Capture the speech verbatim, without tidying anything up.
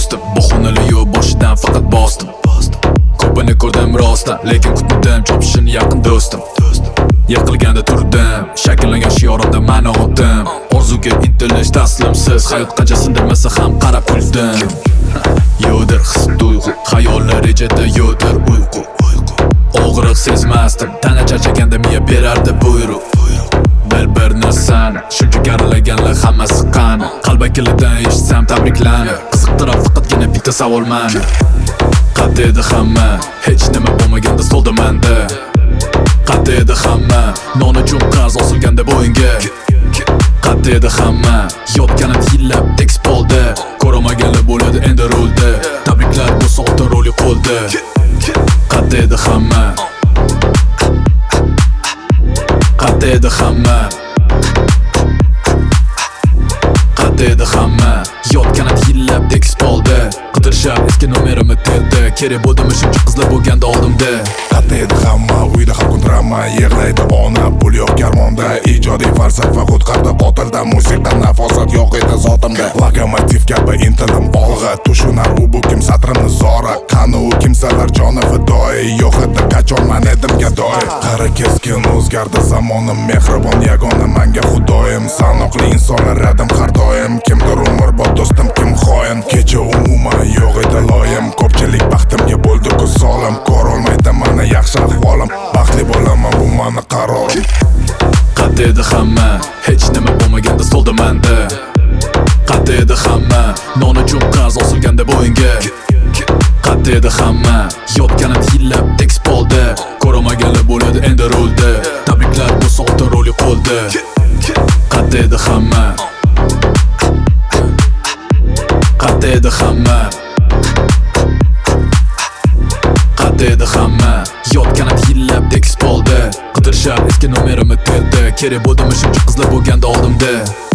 do'stim. Bahonali yo'q boshidan faqat bosdim. Ko'pini ko'rdim rostdan, lekin kutmadim chopishini yaqin do'stim. Yiqilganda turdim, shakllangan shiorimda ma'no oldim. Orzuga intilish taslimsiz, hayot qancha sindirmasa ham qarab kuldim. Yo'dir his tuyg'u, xayollar rejada yo'dir uyqu. Og'riq sezmasdim, tana charchaganda miya berardi buyruq. Bel bir narsani, shuncha karilaganlar hammasi qani. Qalb akilidan eshitsam tabriklarni, qiziqtirib faqatgina bitta savol mani. Qat edi hamma, hech nima bo'lmaganda stolda menda. Qat edi hamma, non uchun qarz osilganda bo'yinga. Qat edi hamma, yotganim yillab tekst bo'ldi. Ko'ramaganlar bo'ladi endi rolda. Tabriklar bu soxta roli qo'lda. Qat edi hamma, qat edi hamma, qat edi hamma, yotganim yillab tekst bo'ldi. Qidirishar eski nomerimni terdi. Kerak bo'ldimi shuncha qizlar bo'lganda oldimda. Qat edi hamma, uyda har kun drama, yig'laydi ona, pul yo'q karmonda. Ijodiy falsafa qutqardi qotildan, musiqa nafosat yo'q edi zotimda. Lokomotiv kabi intilim olg'a, tushunar u bu kim satrimni zora. Qani u kimsalar joni fidoi, yo'q edi qachonman edim gadoy. Qari keskin o'zgardi zamonim, mehribon yagona manga xudoyim. Sanoqli insonlar radim har doim, kimdir umrbod do'stim, kim xoin. Kecha umuman yo'q edi loyim, ko'pchilik baxtimga bo'ldi ko'z solim. Ko'rolmaydi mana yaxshi ahvolim, baxtli bo'laman bu mani qarorim. Qat edi hamma, hech nima bo'lmaganda stolda menda. Qat edi hamma, non uchun qarz osilganda bo'yinga. Qat edi hamma, yotganim yillab tekst bo'ldi. Ko'ramaganlar bo'ladi endi rolda. Tabriklar bu soxta roli qo'lda. Qat edi hamma, qat edi hamma, qat edi hamma, yotganim yillab tekst bo'ldi. Qidirishar eski nomerimni terdi. Kerak bo'ldimi shuncha qizlar bo'lganda oldimda.